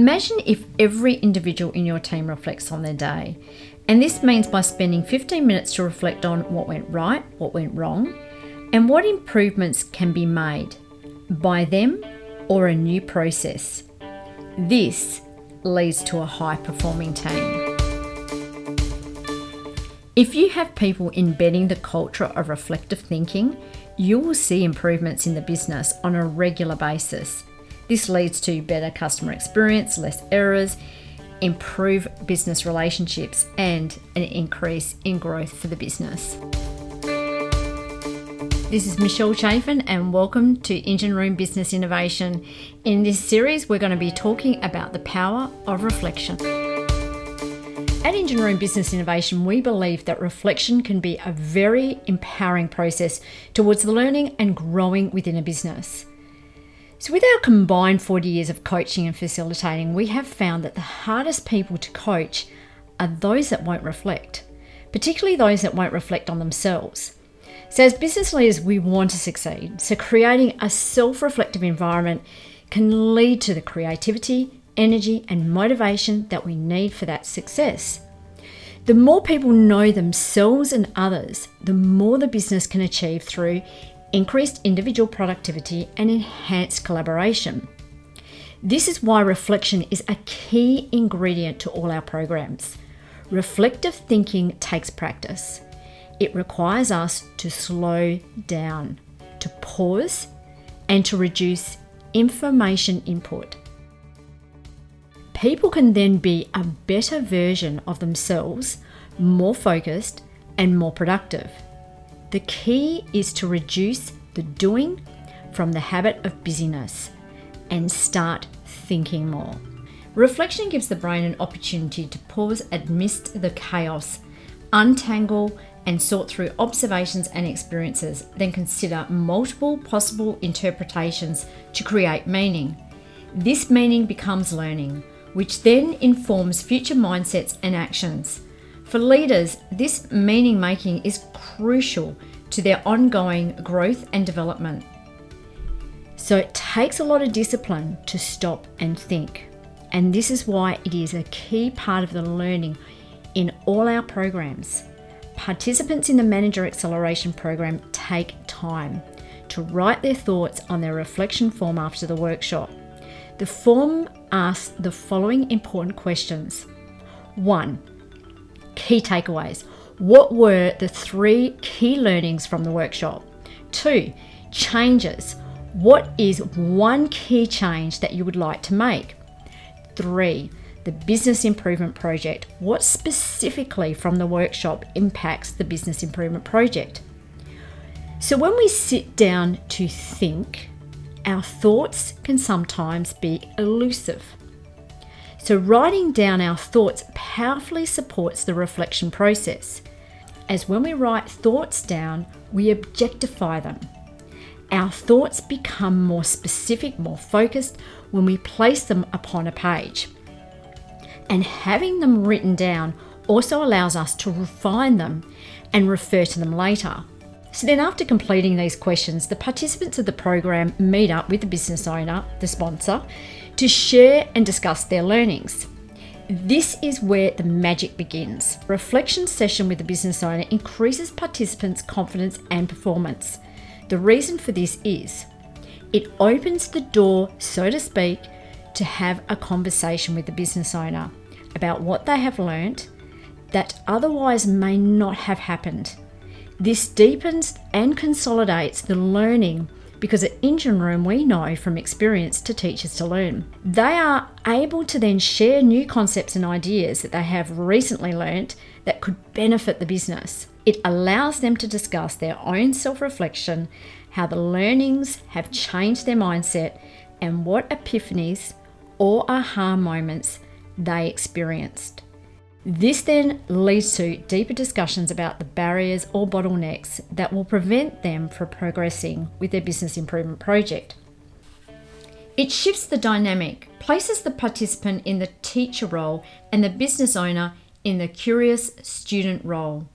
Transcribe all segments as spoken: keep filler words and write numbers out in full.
Imagine if every individual in your team reflects on their day. And this means by spending fifteen minutes to reflect on what went right, what went wrong, and what improvements can be made by them or a new process. This leads to a high-performing team. If you have people embedding the culture of reflective thinking, you will see improvements in the business on a regular basis. This leads to better customer experience, less errors, improve business relationships, and an increase in growth for the business. This is Michelle Chafin and welcome to Engine Room Business Innovation. In this series, we're going to be talking about the power of reflection. At Engine Room Business Innovation, we believe that reflection can be a very empowering process towards learning and growing within a business. So with our combined forty years of coaching and facilitating, we have found that the hardest people to coach are those that won't reflect, particularly those that won't reflect on themselves. So as business leaders, we want to succeed. So creating a self-reflective environment can lead to the creativity, energy, and motivation that we need for that success. The more people know themselves and others, the more the business can achieve through increased individual productivity and enhanced collaboration. This is why reflection is a key ingredient to all our programs. Reflective thinking takes practice. It requires us to slow down, to pause, and to reduce information input. People can then be a better version of themselves, more focused and more productive. The key is to reduce the doing from the habit of busyness and start thinking more. Reflection gives the brain an opportunity to pause amidst the chaos, untangle and sort through observations and experiences, then consider multiple possible interpretations to create meaning. This meaning becomes learning, which then informs future mindsets and actions. For leaders, this meaning making is crucial to their ongoing growth and development. So it takes a lot of discipline to stop and think. And this is why it is a key part of the learning in all our programs. Participants in the Manager Acceleration Program take time to write their thoughts on their reflection form after the workshop. The form asks the following important questions. One, key takeaways. What were the three key learnings from the workshop? Two, changes. What is one key change that you would like to make? Three, the business improvement project. What specifically from the workshop impacts the business improvement project? So when we sit down to think, our thoughts can sometimes be elusive. So writing down our thoughts powerfully supports the reflection process. As when we write thoughts down, we objectify them. Our thoughts become more specific, more focused when we place them upon a page. And having them written down also allows us to refine them and refer to them later. So then after completing these questions, the participants of the program meet up with the business owner, the sponsor, to share and discuss their learnings. This is where the magic begins. A reflection session with the business owner increases participants' confidence and performance. The reason for this is it opens the door, so to speak, to have a conversation with the business owner about what they have learnt that otherwise may not have happened. This deepens and consolidates the learning because at Engine Room we know from experience to teach is to learn. They are able to then share new concepts and ideas that they have recently learnt that could benefit the business. It allows them to discuss their own self-reflection, how the learnings have changed their mindset, and what epiphanies or aha moments they experienced. This then leads to deeper discussions about the barriers or bottlenecks that will prevent them from progressing with their business improvement project. It shifts the dynamic, places the participant in the teacher role and the business owner in the curious student role.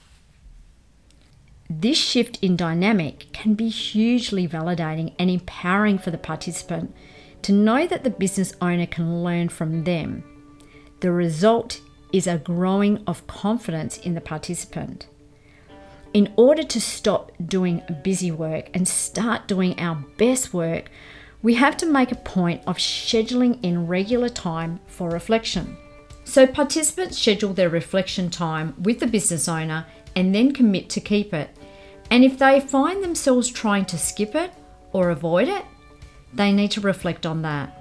This shift in dynamic can be hugely validating and empowering for the participant to know that the business owner can learn from them. The result is a growing of confidence in the participant. In order to stop doing busy work and start doing our best work, we have to make a point of scheduling in regular time for reflection. So participants schedule their reflection time with the business owner and then commit to keep it. And if they find themselves trying to skip it or avoid it, they need to reflect on that.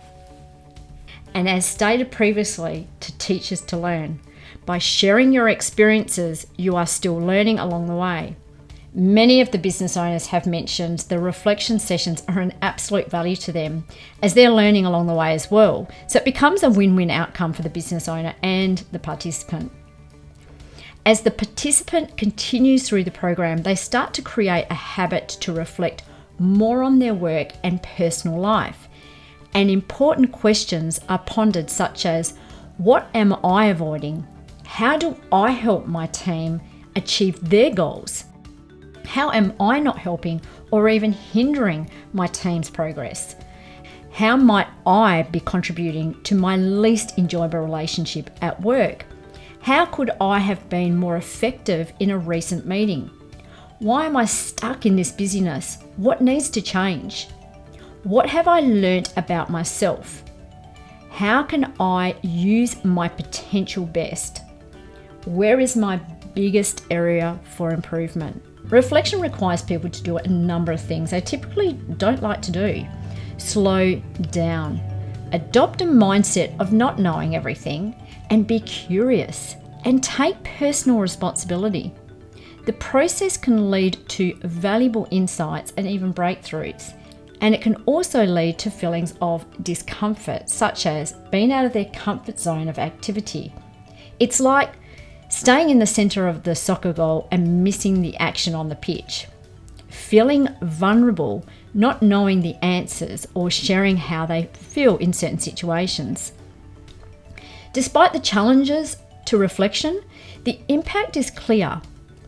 And as stated previously, to teach is to learn. By sharing your experiences, you are still learning along the way. Many of the business owners have mentioned the reflection sessions are an absolute value to them as they're learning along the way as well. So it becomes a win-win outcome for the business owner and the participant. As the participant continues through the program, they start to create a habit to reflect more on their work and personal life. And important questions are pondered, such as, what am I avoiding? How do I help my team achieve their goals? How am I not helping or even hindering my team's progress? How might I be contributing to my least enjoyable relationship at work? How could I have been more effective in a recent meeting? Why am I stuck in this busyness? What needs to change? What have I learnt about myself? How can I use my potential best? Where is my biggest area for improvement? Reflection requires people to do a number of things they typically don't like to do. Slow down. Adopt a mindset of not knowing everything and be curious and take personal responsibility. The process can lead to valuable insights and even breakthroughs. And it can also lead to feelings of discomfort, such as being out of their comfort zone of activity. It's like staying in the center of the soccer goal and missing the action on the pitch. Feeling vulnerable, not knowing the answers or sharing how they feel in certain situations. Despite the challenges to reflection, the impact is clear.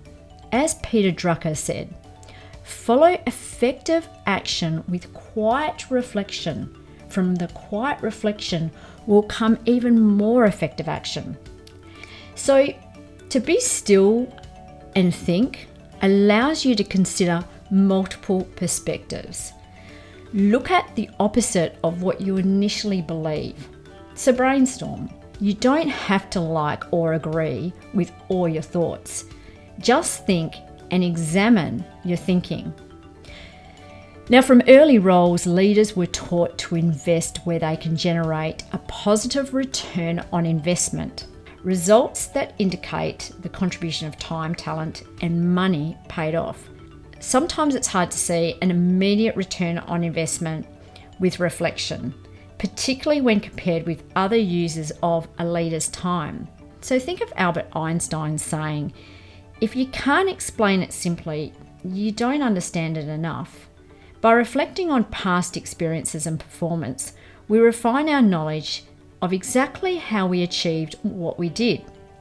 As Peter Drucker said, follow effective action with quiet reflection. From the quiet reflection will come even more effective action. So, to be still and think allows you to consider multiple perspectives. Look at the opposite of what you initially believe. So brainstorm. You don't have to like or agree with all your thoughts. Just think and examine your thinking. Now, from early roles, leaders were taught to invest where they can generate a positive return on investment. Results that indicate the contribution of time, talent, and money paid off. Sometimes it's hard to see an immediate return on investment with reflection, particularly when compared with other users of a leader's time. So think of Albert Einstein saying, if you can't explain it simply, you don't understand it enough. By reflecting on past experiences and performance, we refine our knowledge of exactly how we achieved what we did.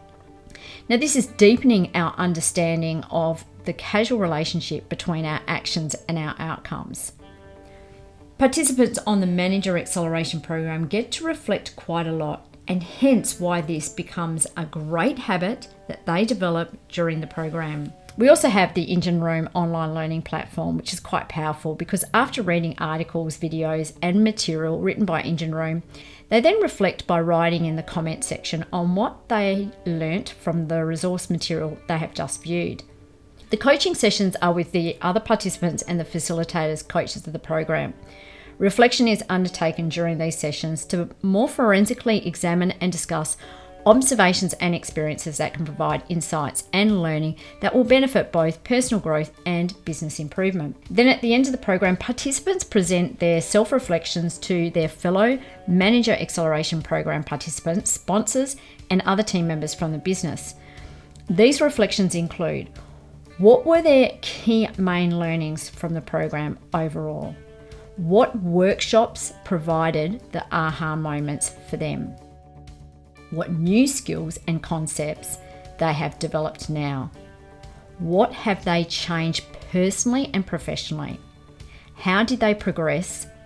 Now, this is deepening our understanding of the causal relationship between our actions and our outcomes. Participants on the Manager Acceleration Program get to reflect quite a lot, and hence why this becomes a great habit that they develop during the program. We also have the Engine Room online learning platform, which is quite powerful because after reading articles, videos, and material written by Engine Room, they then reflect by writing in the comment section on what they learnt from the resource material they have just viewed. The coaching sessions are with the other participants and the facilitators, coaches of the program. Reflection is undertaken during these sessions to more forensically examine and discuss observations and experiences that can provide insights and learning that will benefit both personal growth and business improvement. Then at the end of the program, participants present their self-reflections to their fellow Manager Acceleration Program participants, sponsors, and other team members from the business. These reflections include: what were their key main learnings from the program overall? What workshops provided the aha moments for them? What new skills and concepts they have developed now? What have they changed personally and professionally? How did they progress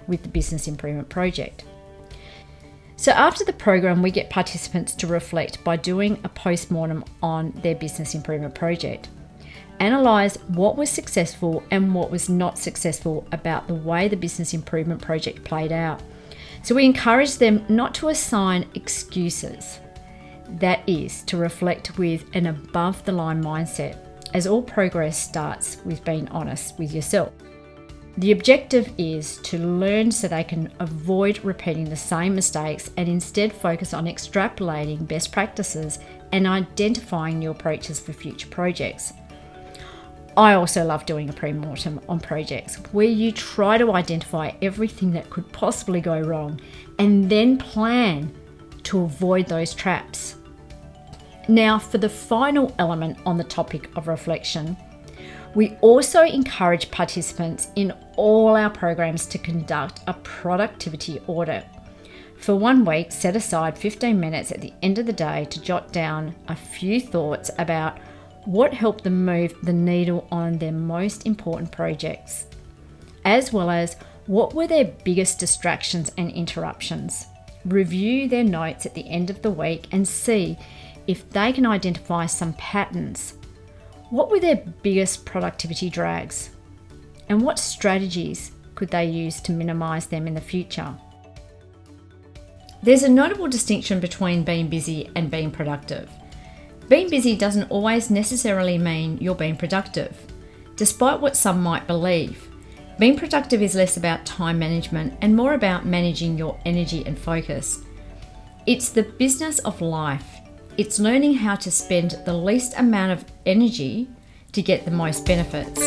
with the business improvement project. So after the program, we get participants to reflect by doing a post-mortem on their business improvement project. Analyse what was successful and what was not successful about the way the business improvement project played out. So we encourage them not to assign excuses. That is, to reflect with an above-the-line mindset, as all progress starts with being honest with yourself. The objective is to learn so they can avoid repeating the same mistakes and instead focus on extrapolating best practices and identifying new approaches for future projects. I also love doing a pre-mortem on projects where you try to identify everything that could possibly go wrong and then plan to avoid those traps. Now, for the final element on the topic of reflection, we also encourage participants in all our programs to conduct a productivity audit. For one week, set aside fifteen minutes at the end of the day to jot down a few thoughts about what helped them move the needle on their most important projects, as well as what were their biggest distractions and interruptions. Review their notes at the end of the week and see if they can identify some patterns. What were their biggest productivity drags? And what strategies could they use to minimize them in the future? There's a notable distinction between being busy and being productive. Being busy doesn't always necessarily mean you're being productive, despite what some might believe. Being productive is less about time management and more about managing your energy and focus. It's the business of life. It's learning how to spend the least amount of energy to get the most benefits.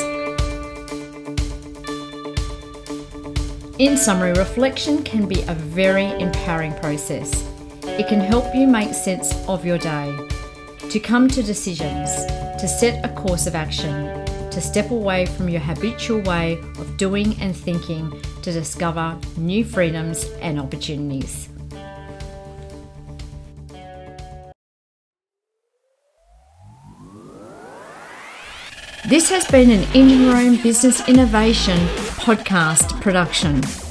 In summary, reflection can be a very empowering process. It can help you make sense of your day, to come to decisions, to set a course of action, to step away from your habitual way of doing and thinking to discover new freedoms and opportunities. This has been an In Room Business Innovation podcast production.